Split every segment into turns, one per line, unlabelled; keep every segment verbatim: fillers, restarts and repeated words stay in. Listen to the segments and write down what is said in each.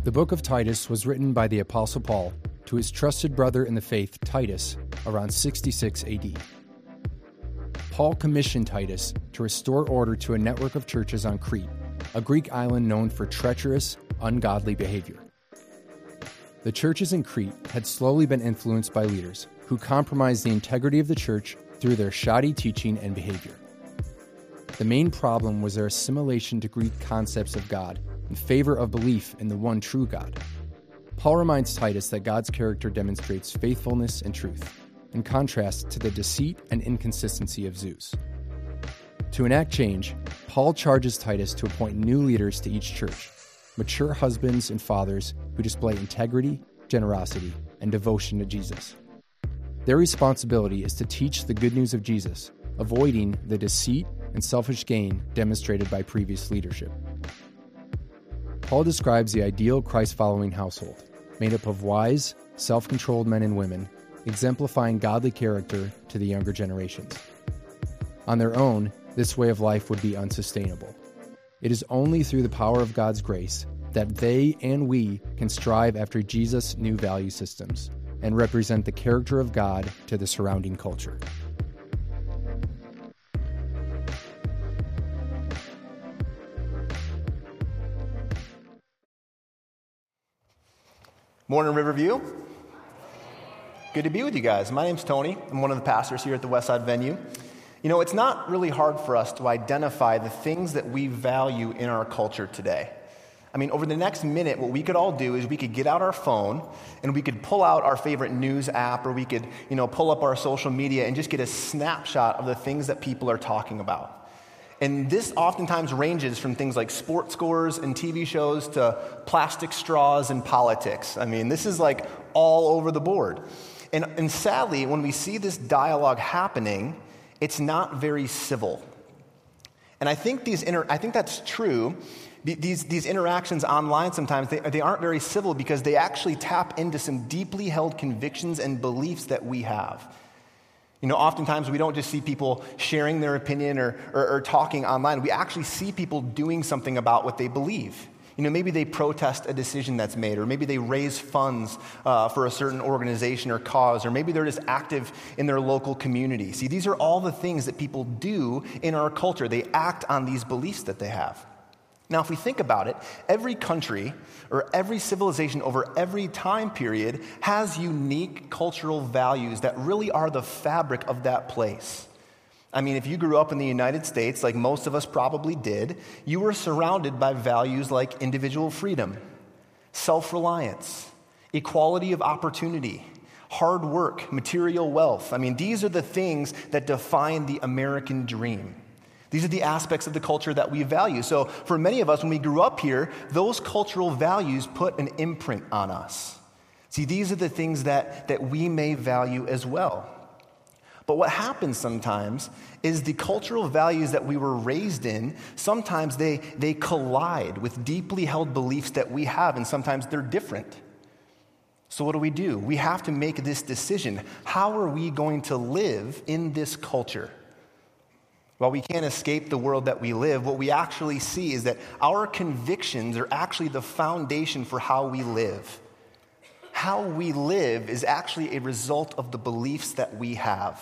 The book of Titus was written by the Apostle Paul to his trusted brother in the faith, Titus, around sixty-six A D. Paul commissioned Titus to restore order to a network of churches on Crete, a Greek island known for treacherous, ungodly behavior. The churches in Crete had slowly been influenced by leaders who compromised the integrity of the church through their shoddy teaching and behavior. The main problem was their assimilation to Greek concepts of God in favor of belief in the one true God. Paul reminds Titus that God's character demonstrates faithfulness and truth, in contrast to the deceit and inconsistency of Zeus. To enact change, Paul charges Titus to appoint new leaders to each church, mature husbands and fathers who display integrity, generosity, and devotion to Jesus. Their responsibility is to teach the good news of Jesus, avoiding the deceit and selfish gain demonstrated by previous leadership. Paul describes the ideal Christ-following household, made up of wise, self-controlled men and women, exemplifying godly character to the younger generations. On their own, this way of life would be unsustainable. It is only through the power of God's grace that they and we can strive after Jesus' new value systems and represent the character of God to the surrounding culture.
Morning, Riverview. Good to be with you guys. My name's Tony. I'm one of the pastors here at the Westside venue. You know, it's not really hard for us to identify the things that we value in our culture today. I mean, over the next minute, what we could all do is we could get out our phone and we could pull out our favorite news app, or we could, you know, pull up our social media and just get a snapshot of the things that people are talking about. And this oftentimes ranges from things like sports scores and T V shows to plastic straws and politics. I mean, this is like all over the board. And, and sadly, when we see this dialogue happening, it's not very civil. And I think these inter- I think that's true. These, these interactions online sometimes, they, they aren't very civil because they actually tap into some deeply held convictions and beliefs that we have. You know, oftentimes we don't just see people sharing their opinion or, or, or talking online. We actually see people doing something about what they believe. You know, maybe they protest a decision that's made, or maybe they raise funds uh, for a certain organization or cause, or maybe they're just active in their local community. See, these are all the things that people do in our culture. They act on these beliefs that they have. Now, if we think about it, every country or every civilization over every time period has unique cultural values that really are the fabric of that place. I mean, if you grew up in the United States, like most of us probably did, you were surrounded by values like individual freedom, self-reliance, equality of opportunity, hard work, material wealth. I mean, these are the things that define the American dream. These are the aspects of the culture that we value. So for many of us, when we grew up here, those cultural values put an imprint on us. See, these are the things that, that we may value as well. But what happens sometimes is the cultural values that we were raised in, sometimes they, they collide with deeply held beliefs that we have, and sometimes they're different. So what do we do? We have to make this decision. How are we going to live in this culture? While we can't escape the world that we live, what we actually see is that our convictions are actually the foundation for how we live. How we live is actually a result of the beliefs that we have.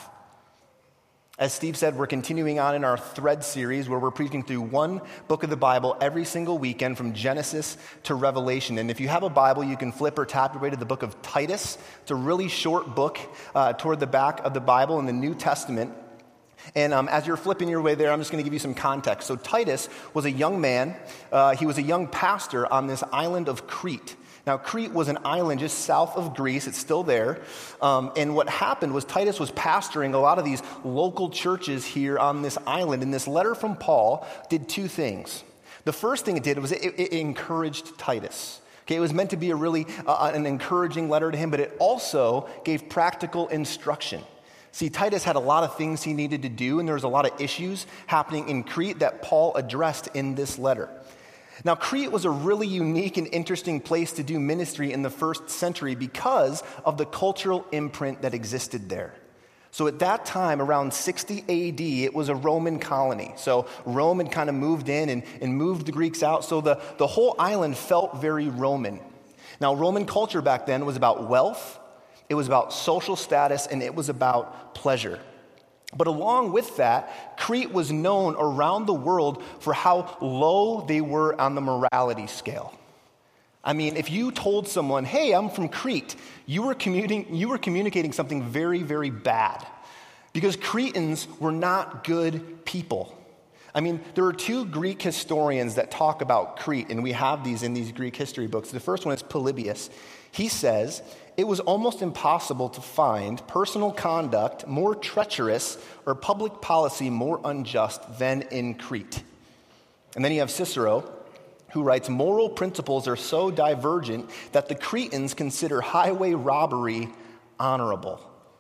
As Steve said, we're continuing on in our Thread series where we're preaching through one book of the Bible every single weekend from Genesis to Revelation. And if you have a Bible, you can flip or tap your way to the book of Titus. It's a really short book uh, toward the back of the Bible in the New Testament. And um, as you're flipping your way there, I'm just going to give you some context. So Titus was a young man. Uh, he was a young pastor on this island of Crete. Now, Crete was an island just south of Greece. It's still there. Um, and what happened was Titus was pastoring a lot of these local churches here on this island. And this letter from Paul did two things. The first thing it did was it, it encouraged Titus. Okay, it was meant to be a really uh, an encouraging letter to him, but it also gave practical instruction. See, Titus had a lot of things he needed to do, and there was a lot of issues happening in Crete that Paul addressed in this letter. Now, Crete was a really unique and interesting place to do ministry in the first century because of the cultural imprint that existed there. So at that time, around sixty A D, it was a Roman colony. So Rome had kind of moved in and, and moved the Greeks out. So the, the whole island felt very Roman. Now, Roman culture back then was about wealth, it was about social status, and it was about pleasure. But along with that, Crete was known around the world for how low they were on the morality scale. I mean, if you told someone, hey, I'm from Crete, you were commuting, you were communicating something very, very bad. Because Cretans were not good people. I mean, there are two Greek historians that talk about Crete, and we have these in these Greek history books. The first one is Polybius. He says, it was almost impossible to find personal conduct more treacherous or public policy more unjust than in Crete. And then you have Cicero, who writes, moral principles are so divergent that the Cretans consider highway robbery honorable.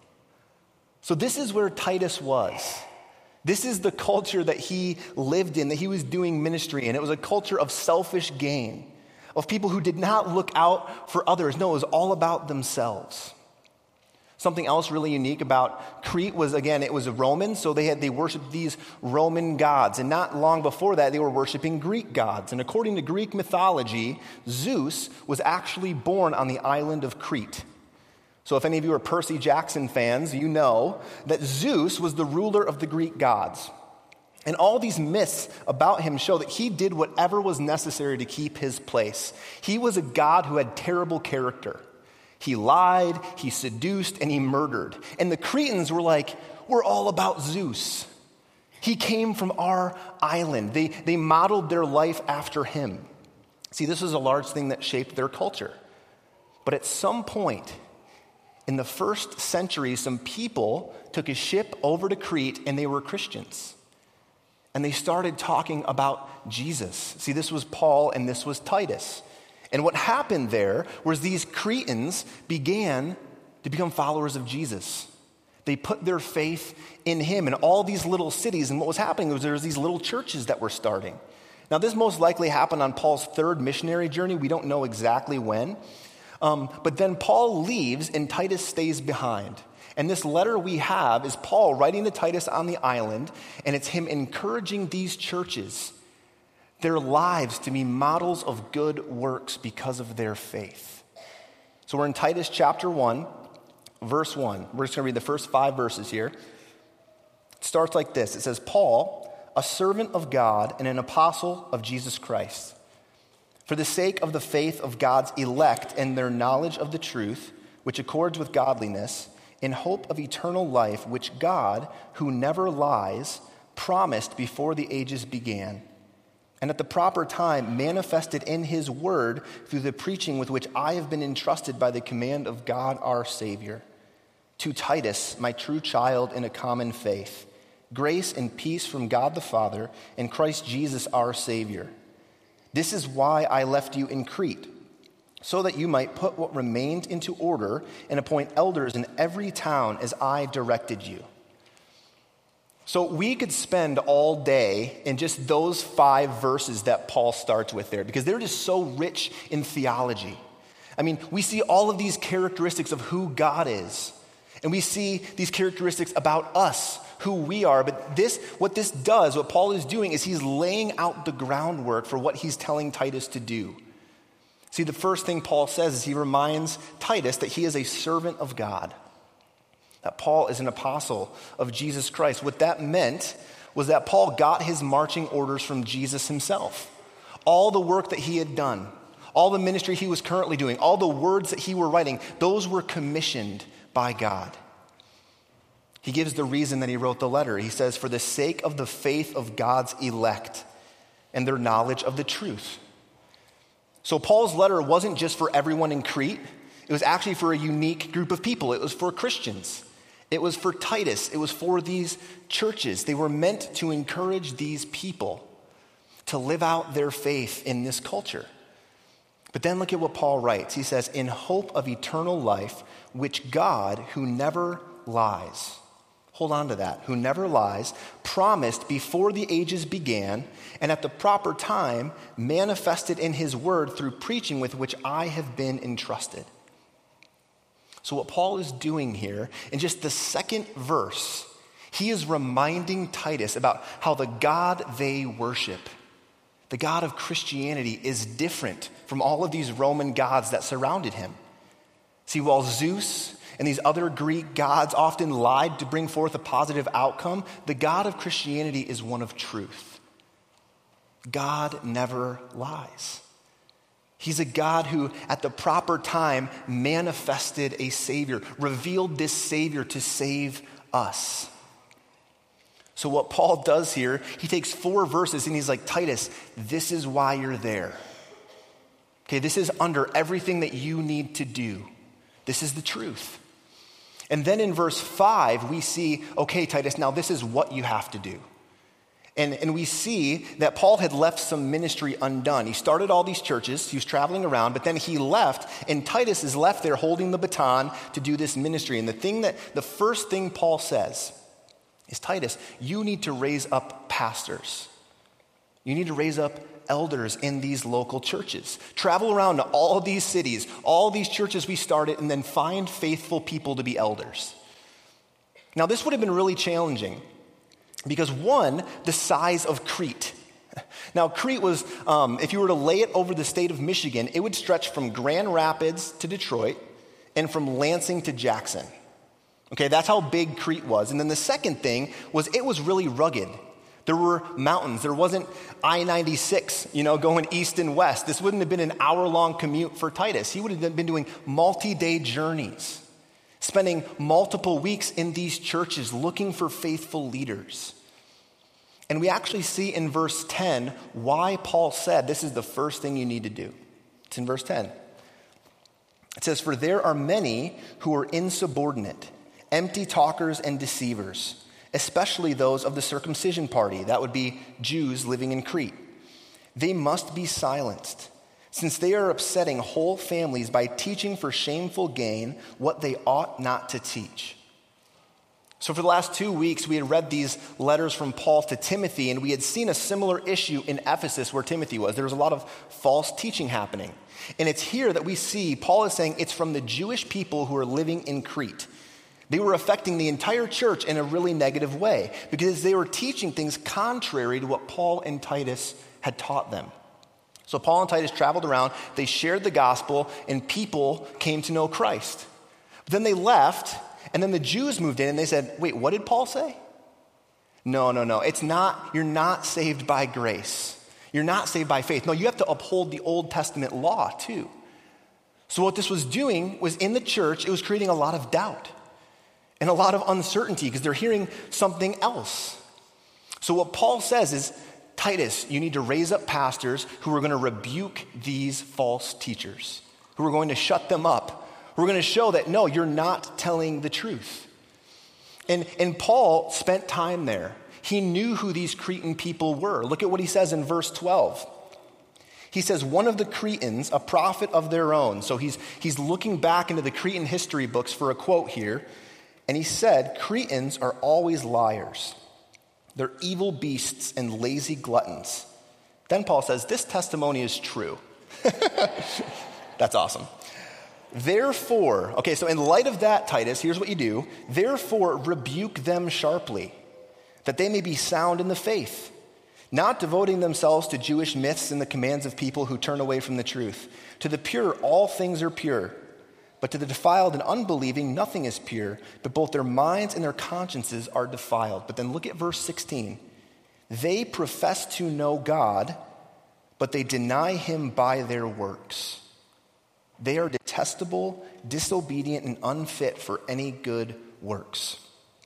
So this is where Titus was. This is the culture that he lived in, that he was doing ministry in. It was a culture of selfish gain, of people who did not look out for others. No, it was all about themselves. Something else really unique about Crete was, again, it was a Roman, so they had they worshiped these Roman gods. And not long before that, they were worshiping Greek gods. And according to Greek mythology, Zeus was actually born on the island of Crete. So if any of you are Percy Jackson fans, you know that Zeus was the ruler of the Greek gods. And all these myths about him show that he did whatever was necessary to keep his place. He was a god who had terrible character. He lied, he seduced, and he murdered. And the Cretans were like, we're all about Zeus. He came from our island. They, they modeled their life after him. See, this was a large thing that shaped their culture. But at some point, in the first century, some people took a ship over to Crete, and they were Christians. And they started talking about Jesus. See, this was Paul and this was Titus. And what happened there was these Cretans began to become followers of Jesus. They put their faith in him in all these little cities. And what was happening was there was these little churches that were starting. Now, this most likely happened on Paul's third missionary journey. We don't know exactly when. Um, but then Paul leaves and Titus stays behind. And this letter we have is Paul writing to Titus on the island, and it's him encouraging these churches, their lives to be models of good works because of their faith. So we're in Titus chapter one, verse one. We're just going to read the first five verses here. It starts like this. It says, Paul, a servant of God and an apostle of Jesus Christ, for the sake of the faith of God's elect and their knowledge of the truth, which accords with godliness, in hope of eternal life, which God, who never lies, promised before the ages began, and at the proper time manifested in his word through the preaching with which I have been entrusted by the command of God our Savior. To Titus, my true child in a common faith, grace and peace from God the Father and Christ Jesus our Savior. This is why I left you in Crete, so that you might put what remained into order and appoint elders in every town as I directed you. So we could spend all day in just those five verses that Paul starts with there, because they're just so rich in theology. I mean, we see all of these characteristics of who God is, and we see these characteristics about us, who we are. But this, what this does, what Paul is doing, is he's laying out the groundwork for what he's telling Titus to do. See, the first thing Paul says is he reminds Titus that he is a servant of God, that Paul is an apostle of Jesus Christ. What that meant was that Paul got his marching orders from Jesus himself. All the work that he had done, all the ministry he was currently doing, all the words that he were writing, those were commissioned by God. He gives the reason that he wrote the letter. He says, for the sake of the faith of God's elect and their knowledge of the truth. So Paul's letter wasn't just for everyone in Crete. It was actually for a unique group of people. It was for Christians. It was for Titus. It was for these churches. They were meant to encourage these people to live out their faith in this culture. But then look at what Paul writes. He says, in hope of eternal life, which God, who never lies, hold on to that, who never lies, promised before the ages began, and at the proper time manifested in his word through preaching with which I have been entrusted. So what Paul is doing here, in just the second verse, he is reminding Titus about how the God they worship, the God of Christianity, is different from all of these Roman gods that surrounded him. See, while Zeus and these other Greek gods often lied to bring forth a positive outcome, the God of Christianity is one of truth. God never lies. He's a God who, at the proper time, manifested a Savior, revealed this Savior to save us. So what Paul does here, he takes four verses and he's like, Titus, this is why you're there. Okay, this is under everything that you need to do. This is the truth. And then in verse five, we see, okay, Titus, now this is what you have to do. And, and we see that Paul had left some ministry undone. He started all these churches, he was traveling around, but then he left, and Titus is left there holding the baton to do this ministry. And the thing that, the first thing Paul says is, Titus, you need to raise up pastors. You need to raise up elders in these local churches. Travel around to all of these cities, all these churches we started, and then find faithful people to be elders. Now, this would have been really challenging. Because one, the size of Crete. Now, Crete was, um, if you were to lay it over the state of Michigan, it would stretch from Grand Rapids to Detroit and from Lansing to Jackson. Okay, that's how big Crete was. And then the second thing was it was really rugged. There were mountains. There wasn't I ninety-six, you know, going east and west. This wouldn't have been an hour-long commute for Titus. He would have been doing multi-day journeys, spending multiple weeks in these churches looking for faithful leaders. And we actually see in verse ten why Paul said this is the first thing you need to do. It's in verse ten. It says, for there are many who are insubordinate, empty talkers and deceivers, especially those of the circumcision party. That would be Jews living in Crete. They must be silenced, since they are upsetting whole families by teaching for shameful gain what they ought not to teach. So for the last two weeks, we had read these letters from Paul to Timothy, and we had seen a similar issue in Ephesus where Timothy was. There was a lot of false teaching happening. And it's here that we see Paul is saying it's from the Jewish people who are living in Crete. They were affecting the entire church in a really negative way because they were teaching things contrary to what Paul and Titus had taught them. So Paul and Titus traveled around, they shared the gospel, and people came to know Christ. But then they left, and then the Jews moved in, and they said, wait, what did Paul say? No, no, no, it's not, you're not saved by grace. You're not saved by faith. No, you have to uphold the Old Testament law too. So what this was doing was in the church, it was creating a lot of doubt and a lot of uncertainty because they're hearing something else. So what Paul says is, Titus, you need to raise up pastors who are going to rebuke these false teachers, who are going to shut them up, who are going to show that, no, you're not telling the truth. And, and Paul spent time there. He knew who these Cretan people were. Look at what he says in verse twelve. He says, one of the Cretans, a prophet of their own. So he's, he's looking back into the Cretan history books for a quote here. And he said, Cretans are always liars. They're evil beasts and lazy gluttons. Then Paul says, this testimony is true. That's awesome. Therefore, okay, so in light of that, Titus, here's what you do. Therefore, rebuke them sharply, that they may be sound in the faith, not devoting themselves to Jewish myths and the commands of people who turn away from the truth. To the pure, all things are pure. But to the defiled and unbelieving, nothing is pure, but both their minds and their consciences are defiled. But then look at verse sixteen. They profess to know God, but they deny him by their works. They are detestable, disobedient, and unfit for any good works.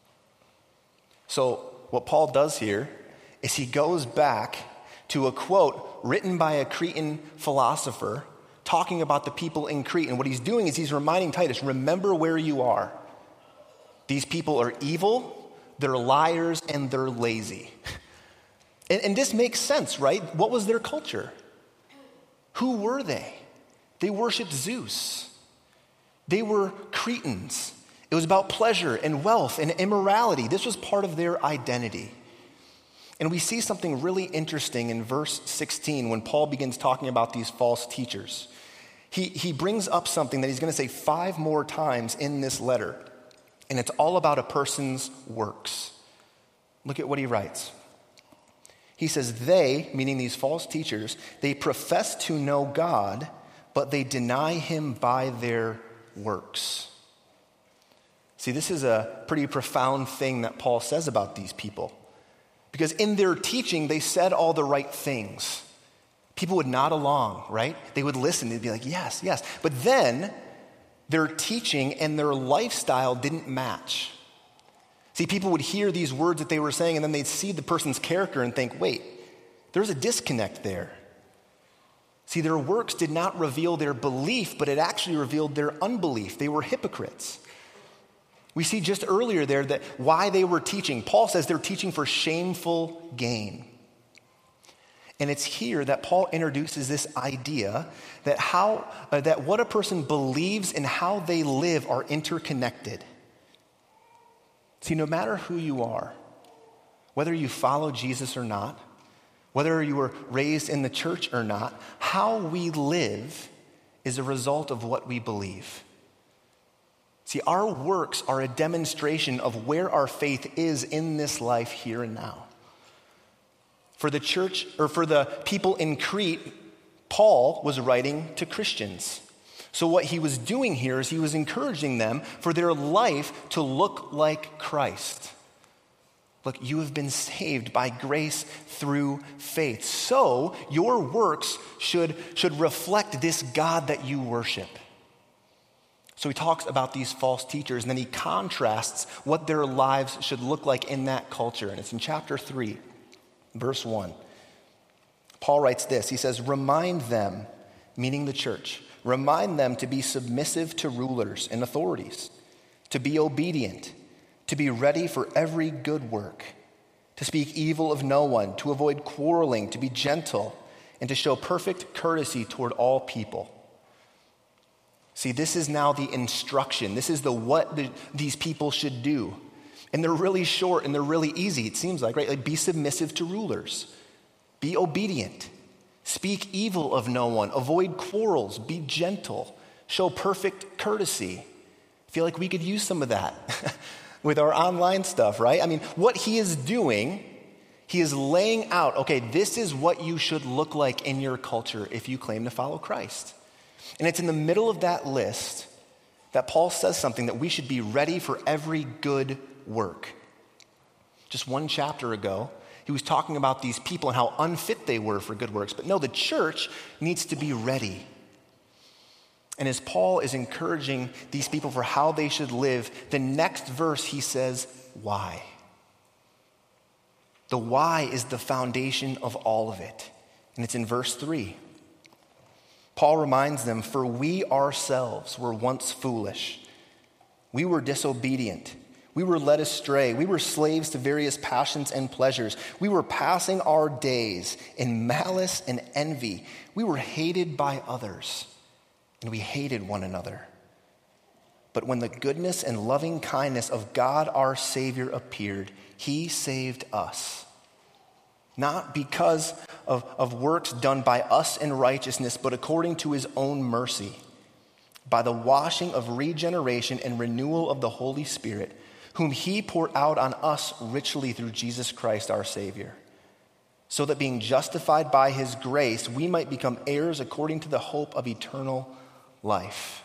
So what Paul does here is he goes back to a quote written by a Cretan philosopher talking about the people in Crete. And what he's doing is he's reminding Titus, remember where you are. These people are evil, they're liars, and they're lazy. And, and this makes sense, right? What was their culture? Who were they? They worshiped Zeus. They were Cretans. It was about pleasure and wealth and immorality. This was part of their identity. And we see something really interesting in verse sixteen when Paul begins talking about these false teachers. He, he brings up something that he's going to say five more times in this letter. And it's all about a person's works. Look at what he writes. He says, they, meaning these false teachers, they profess to know God, but they deny him by their works. See, this is a pretty profound thing that Paul says about these people. Because in their teaching, they said all the right things. People would nod along, right? They would listen. They'd be like, yes, yes. But then their teaching and their lifestyle didn't match. See, people would hear these words that they were saying, and then they'd see the person's character and think, wait, there's a disconnect there. See, their works did not reveal their belief, but it actually revealed their unbelief. They were hypocrites. We see just earlier there that why they were teaching. Paul says they're teaching for shameful gain. And it's here that Paul introduces this idea that how uh, that what a person believes and how they live are interconnected. See, no matter who you are, whether you follow Jesus or not, whether you were raised in the church or not, how we live is a result of what we believe. See, our works are a demonstration of where our faith is in this life here and now. For the church, or for the people in Crete, Paul was writing to Christians. So what he was doing here is he was encouraging them for their life to look like Christ. Look, you have been saved by grace through faith. So your works should, should reflect this God that you worship. So he talks about these false teachers, and then he contrasts what their lives should look like in that culture. And it's in chapter three, verse one. Paul writes this. He says, remind them, meaning the church, remind them to be submissive to rulers and authorities, to be obedient, to be ready for every good work, to speak evil of no one, to avoid quarreling, to be gentle, and to show perfect courtesy toward all people. See, this is now the instruction. This is the what the, these people should do. And they're really short and they're really easy, it seems like, right? Like, be submissive to rulers. Be obedient. Speak evil of no one. Avoid quarrels. Be gentle. Show perfect courtesy. I feel like we could use some of that with our online stuff, right? I mean, what he is doing, he is laying out, okay, this is what you should look like in your culture if you claim to follow Christ. And it's in the middle of that list that Paul says something that we should be ready for every good work. Just one chapter ago, he was talking about these people and how unfit they were for good works. But no, the church needs to be ready. And as Paul is encouraging these people for how they should live, the next verse he says, why? The why is the foundation of all of it. And it's in verse three. Paul reminds them, for we ourselves were once foolish. We were disobedient. We were led astray. We were slaves to various passions and pleasures. We were passing our days in malice and envy. We were hated by others, and we hated one another. But when the goodness and loving kindness of God our Savior appeared, he saved us. Not because of, of works done by us in righteousness, but according to his own mercy, by the washing of regeneration and renewal of the Holy Spirit, whom he poured out on us richly through Jesus Christ our Savior, so that being justified by his grace, we might become heirs according to the hope of eternal life.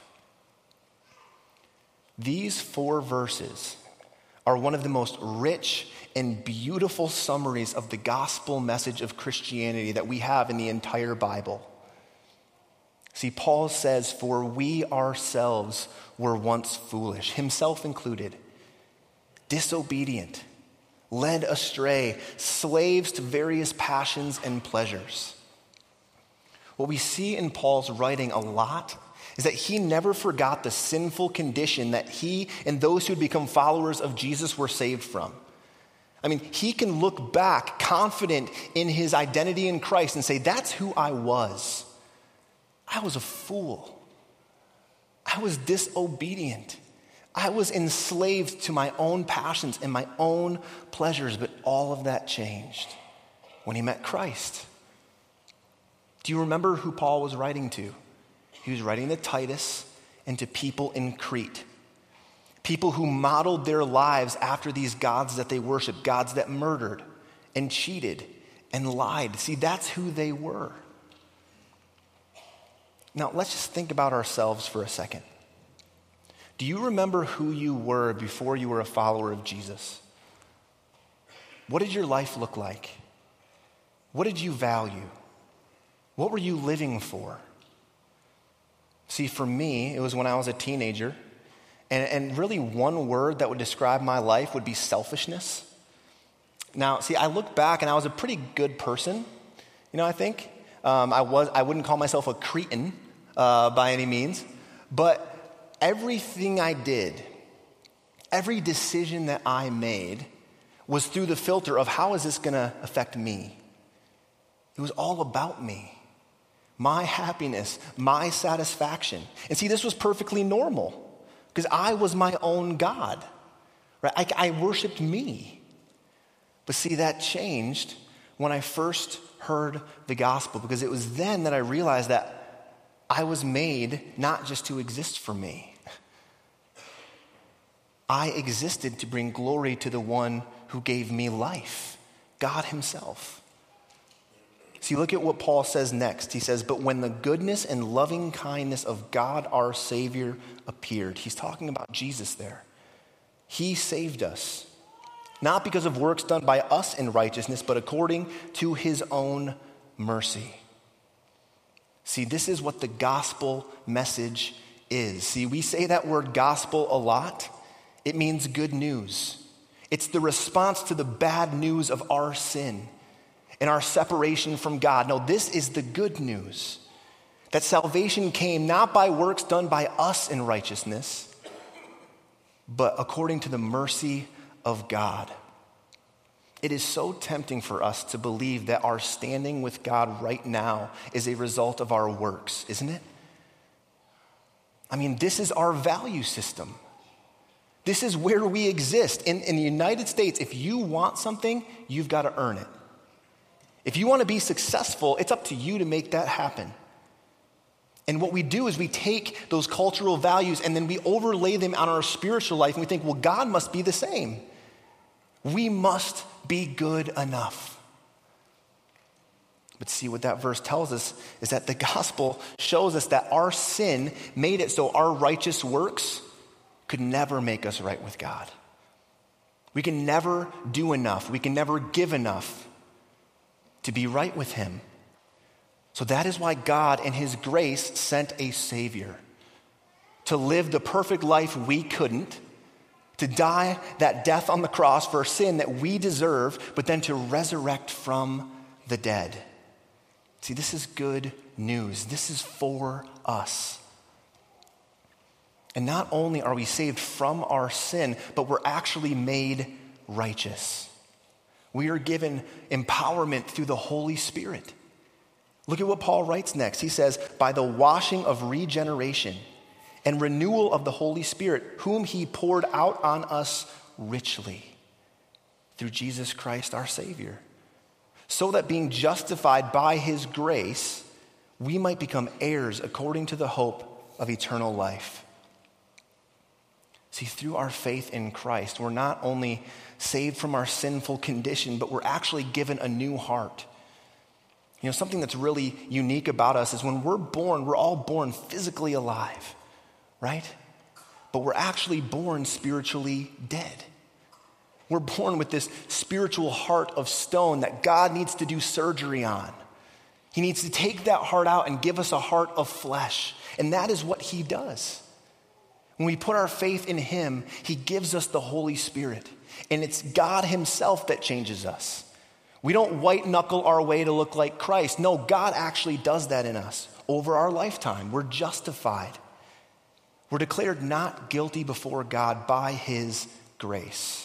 These four verses are one of the most rich and beautiful summaries of the gospel message of Christianity that we have in the entire Bible. See, Paul says, for we ourselves were once foolish, himself included, disobedient, led astray, slaves to various passions and pleasures. What we see in Paul's writing a lot is that he never forgot the sinful condition that he and those who had become followers of Jesus were saved from. I mean, he can look back confident in his identity in Christ and say, that's who I was. I was a fool. I was disobedient. I was enslaved to my own passions and my own pleasures, but all of that changed when he met Christ. Do you remember who Paul was writing to? He was writing to Titus and to people in Crete. People who modeled their lives after these gods that they worshiped, gods that murdered and cheated and lied. See, that's who they were. Now, let's just think about ourselves for a second. Do you remember who you were before you were a follower of Jesus? What did your life look like? What did you value? What were you living for? See, for me, it was when I was a teenager, and, and really one word that would describe my life would be selfishness. Now, see, I look back and I was a pretty good person, you know, I think. Um, I was, I wouldn't call myself a cretin uh, by any means, but everything I did, every decision that I made was through the filter of how is this going to affect me? It was all about me, my happiness, my satisfaction. And see, this was perfectly normal because I was my own God, right? I, I worshiped me. But see, that changed when I first heard the gospel, because it was then that I realized that I was made not just to exist for me. I existed to bring glory to the one who gave me life, God himself. See, look at what Paul says next. He says, but when the goodness and loving kindness of God our Savior appeared. He's talking about Jesus there. He saved us, not because of works done by us in righteousness, but according to his own mercy. See, this is what the gospel message is. See, we say that word gospel a lot. It means good news. It's the response to the bad news of our sin and our separation from God. No, this is the good news. That salvation came not by works done by us in righteousness, but according to the mercy of God. It is so tempting for us to believe that our standing with God right now is a result of our works, isn't it? I mean, this is our value system. This is where we exist. In, in the United States, if you want something, you've got to earn it. If you want to be successful, it's up to you to make that happen. And what we do is we take those cultural values and then we overlay them on our spiritual life, and we think, well, God must be the same. We must be good enough. But see, what that verse tells us is that the gospel shows us that our sin made it so our righteous works could never make us right with God. We can never do enough. We can never give enough to be right with him. So that is why God in his grace sent a Savior to live the perfect life we couldn't, to die that death on the cross for sin that we deserve, but then to resurrect from the dead. See, this is good news. This is for us. And not only are we saved from our sin, but we're actually made righteous. We are given empowerment through the Holy Spirit. Look at what Paul writes next. He says, by the washing of regeneration and renewal of the Holy Spirit, whom he poured out on us richly through Jesus Christ our Savior, so that being justified by his grace, we might become heirs according to the hope of eternal life. See, through our faith in Christ, we're not only saved from our sinful condition, but we're actually given a new heart. You know, something that's really unique about us is when we're born, we're all born physically alive, right? But we're actually born spiritually dead. We're born with this spiritual heart of stone that God needs to do surgery on. He needs to take that heart out and give us a heart of flesh. And that is what he does. When we put our faith in him, he gives us the Holy Spirit. And it's God himself that changes us. We don't white knuckle our way to look like Christ. No, God actually does that in us over our lifetime. We're justified. We're declared not guilty before God by his grace.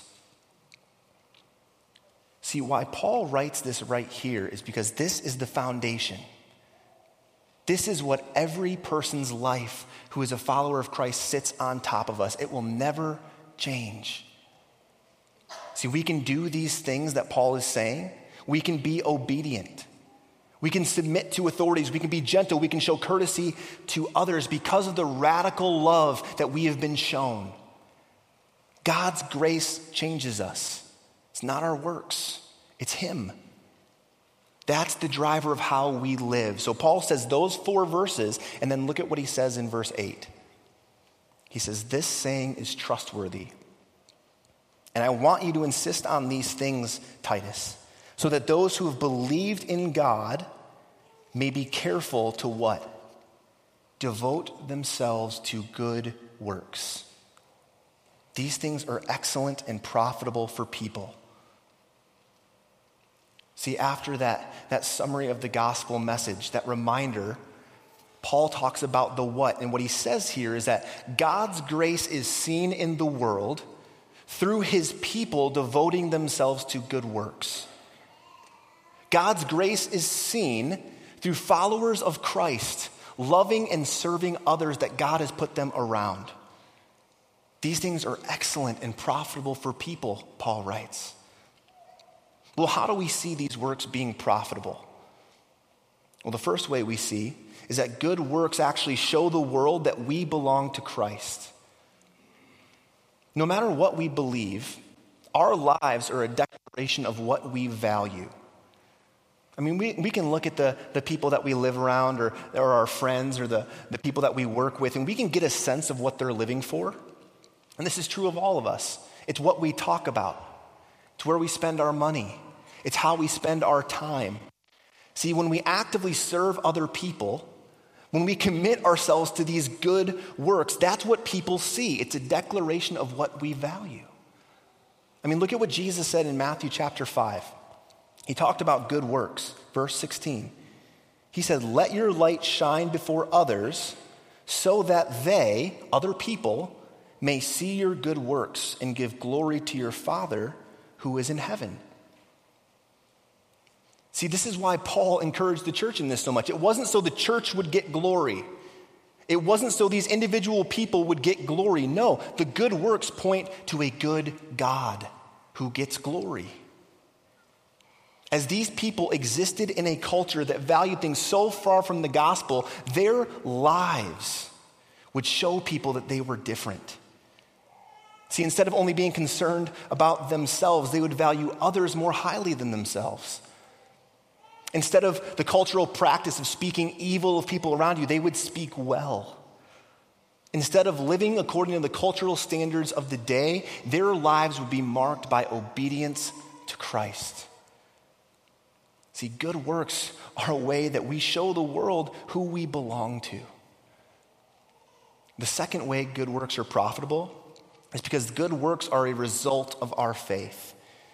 See, why Paul writes this right here is because this is the foundation. This is what every person's life who is a follower of Christ sits on top of us. It will never change. See, we can do these things that Paul is saying. We can be obedient. We can submit to authorities. We can be gentle. We can show courtesy to others because of the radical love that we have been shown. God's grace changes us. It's not our works. It's him. That's the driver of how we live. So Paul says those four verses, and then look at what he says in verse eight. He says, this saying is trustworthy. And I want you to insist on these things, Titus, so that those who have believed in God may be careful to what? Devote themselves to good works. These things are excellent and profitable for people. See, after that, that summary of the gospel message, that reminder, Paul talks about the what. And what he says here is that God's grace is seen in the world through his people devoting themselves to good works. God's grace is seen through followers of Christ, loving and serving others that God has put them around. These things are excellent and profitable for people, Paul writes. Well, how do we see these works being profitable? Well, the first way we see is that good works actually show the world that we belong to Christ. No matter what we believe, our lives are a declaration of what we value. I mean, we, we can look at the, the people that we live around or, or our friends or the, the people that we work with, and we can get a sense of what they're living for. And this is true of all of us. It's what we talk about. It's where we spend our money. It's how we spend our time. See, when we actively serve other people, when we commit ourselves to these good works, that's what people see. It's a declaration of what we value. I mean, look at what Jesus said in Matthew chapter five. He talked about good works. Verse sixteen. He said, let your light shine before others so that they, other people, may see your good works and give glory to your Father who is in heaven. See, this is why Paul encouraged the church in this so much. It wasn't so the church would get glory. It wasn't so these individual people would get glory. No, the good works point to a good God who gets glory. As these people existed in a culture that valued things so far from the gospel, their lives would show people that they were different. See, instead of only being concerned about themselves, they would value others more highly than themselves. Instead of the cultural practice of speaking evil of people around you, they would speak well. Instead of living according to the cultural standards of the day, their lives would be marked by obedience to Christ. See, good works are a way that we show the world who we belong to. The second way good works are profitable is because good works are a result of our faith.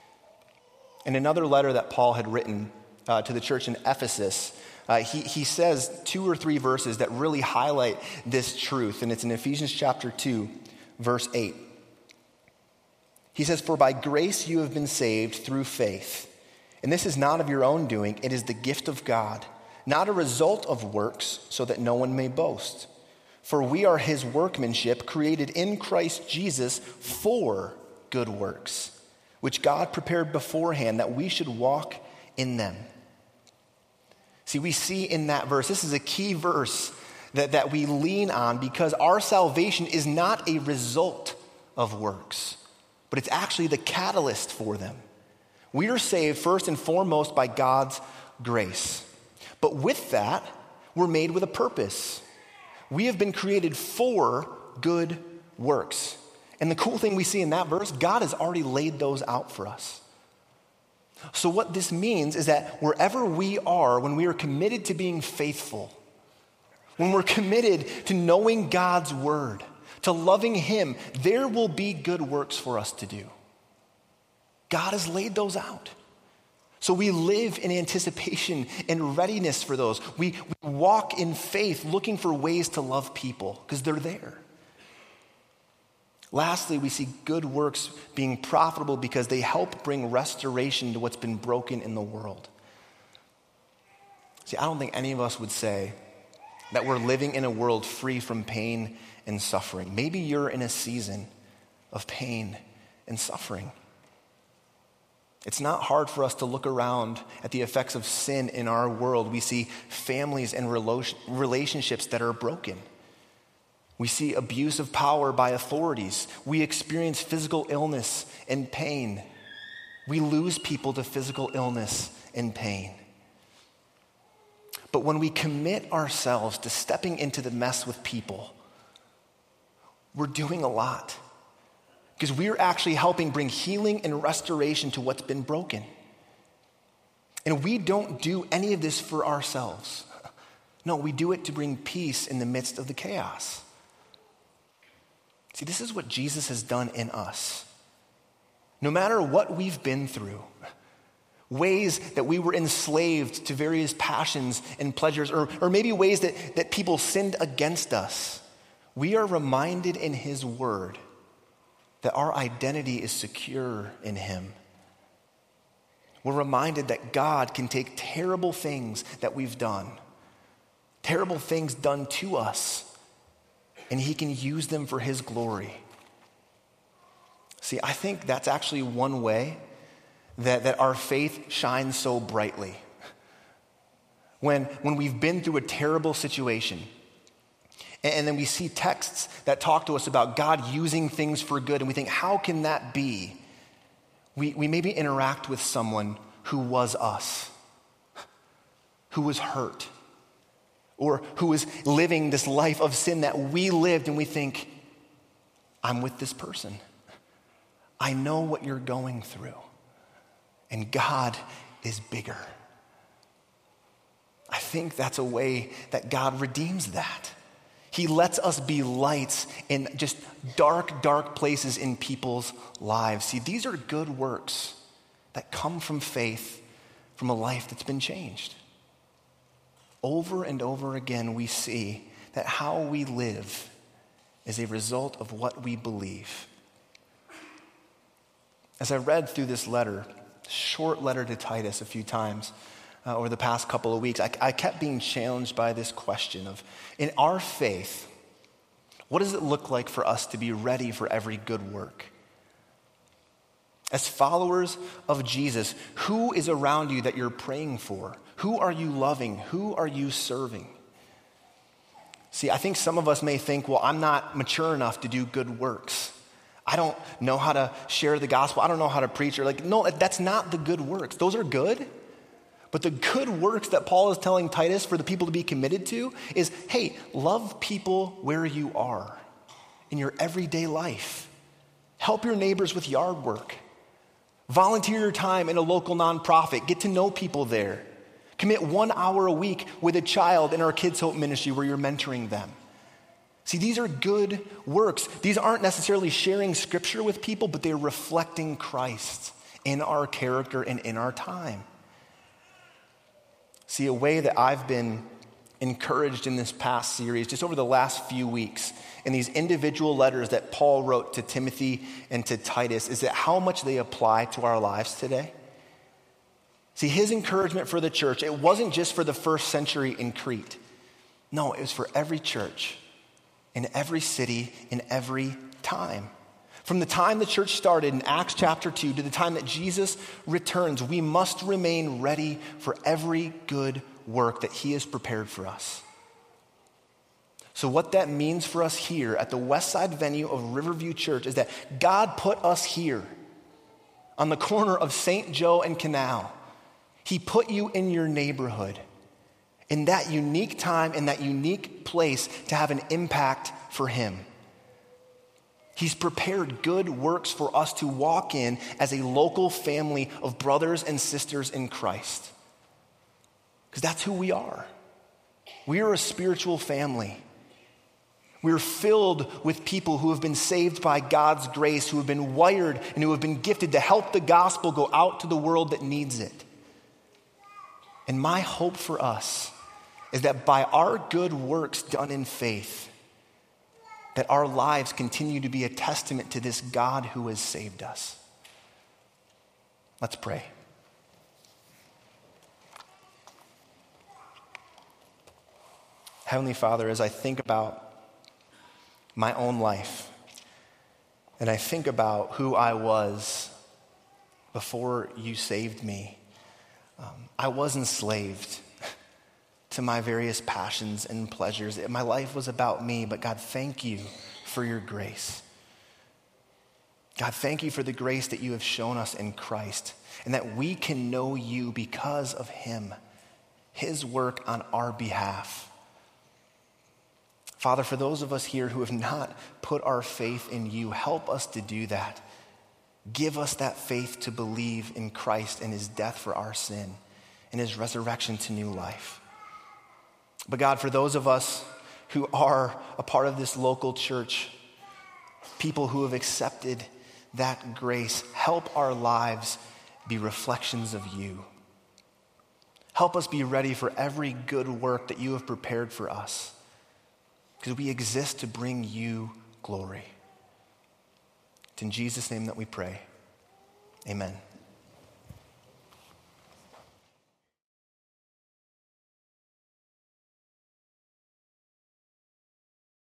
In another letter that Paul had written Uh, to the church in Ephesus, uh, he, he says two or three verses that really highlight this truth, and it's in Ephesians chapter two, verse eight. He says, for by grace you have been saved through faith, and this is not of your own doing, it is the gift of God, not a result of works, so that no one may boast. For we are his workmanship, created in Christ Jesus for good works, which God prepared beforehand that we should walk in them. See, we see in that verse, this is a key verse that, that we lean on because our salvation is not a result of works, but it's actually the catalyst for them. We are saved first and foremost by God's grace. But with that, we're made with a purpose. We have been created for good works. And the cool thing we see in that verse, God has already laid those out for us. So what this means is that wherever we are, when we are committed to being faithful, when we're committed to knowing God's word, to loving him, there will be good works for us to do. God has laid those out. So we live in anticipation and readiness for those. We, we walk in faith looking for ways to love people because they're there. Lastly, we see good works being profitable because they help bring restoration to what's been broken in the world. See, I don't think any of us would say that we're living in a world free from pain and suffering. Maybe you're in a season of pain and suffering. It's not hard for us to look around at the effects of sin in our world. We see families and relationships that are broken. We see abuse of power by authorities. We experience physical illness and pain. We lose people to physical illness and pain. But when we commit ourselves to stepping into the mess with people, we're doing a lot. Because we're actually helping bring healing and restoration to what's been broken. And we don't do any of this for ourselves. No, we do it to bring peace in the midst of the chaos. See, this is what Jesus has done in us. No matter what we've been through, ways that we were enslaved to various passions and pleasures, or, or maybe ways that, that people sinned against us, we are reminded in his word that our identity is secure in him. We're reminded that God can take terrible things that we've done, terrible things done to us, and he can use them for his glory. See, I think that's actually one way that, that our faith shines so brightly. When, when we've been through a terrible situation, and, and then we see texts that talk to us about God using things for good, and we think, how can that be? We, we maybe interact with someone who was us, who was hurt, or who was living this life of sin that we lived, and we think, I'm with this person. I know what you're going through, and God is bigger. I think that's a way that God redeems that. He lets us be lights in just dark, dark places in people's lives. See, these are good works that come from faith, from a life that's been changed. Over and over again, we see that how we live is a result of what we believe. As I read through this letter, short letter to Titus a few times uh, over the past couple of weeks, I, I kept being challenged by this question of, in our faith, what does it look like for us to be ready for every good work? As followers of Jesus, who is around you that you're praying for? Who are you loving? Who are you serving? See, I think some of us may think, well, I'm not mature enough to do good works. I don't know how to share the gospel. I don't know how to preach. Or like, no, that's not the good works. Those are good. But the good works that Paul is telling Titus for the people to be committed to is, hey, love people where you are in your everyday life. Help your neighbors with yard work. Volunteer your time in a local nonprofit. Get to know people there. Commit one hour a week with a child in our Kids Hope ministry where you're mentoring them. See, these are good works. These aren't necessarily sharing scripture with people, but they're reflecting Christ in our character and in our time. See, a way that I've been encouraged in this past series, just over the last few weeks, in these individual letters that Paul wrote to Timothy and to Titus, is that how much they apply to our lives today. See, his encouragement for the church, it wasn't just for the first century in Crete. No, it was for every church, in every city, in every time. From the time the church started in Acts chapter two to the time that Jesus returns, we must remain ready for every good work that he has prepared for us. So what that means for us here at the Westside venue of Riverview Church is that God put us here on the corner of Saint Joe and Canal. He put you in your neighborhood, in that unique time, in that unique place to have an impact for him. He's prepared good works for us to walk in as a local family of brothers and sisters in Christ. Because that's who we are. We are a spiritual family. We're filled with people who have been saved by God's grace, who have been wired and who have been gifted to help the gospel go out to the world that needs it. And my hope for us is that by our good works done in faith, that our lives continue to be a testament to this God who has saved us. Let's pray. Heavenly Father, as I think about my own life, and I think about who I was before you saved me, um, I was enslaved to my various passions and pleasures. My life was about me, but God, thank you for your grace. God, thank you for the grace that you have shown us in Christ, and that we can know you because of him. his work on our behalf. Father, for those of us here who have not put our faith in you, help us to do that. Give us that faith to believe in Christ and his death for our sin and his resurrection to new life. But God, for those of us who are a part of this local church, people who have accepted that grace, help our lives be reflections of you. Help us be ready for every good work that you have prepared for us, because we exist to bring you glory. It's in Jesus' name that we pray. Amen.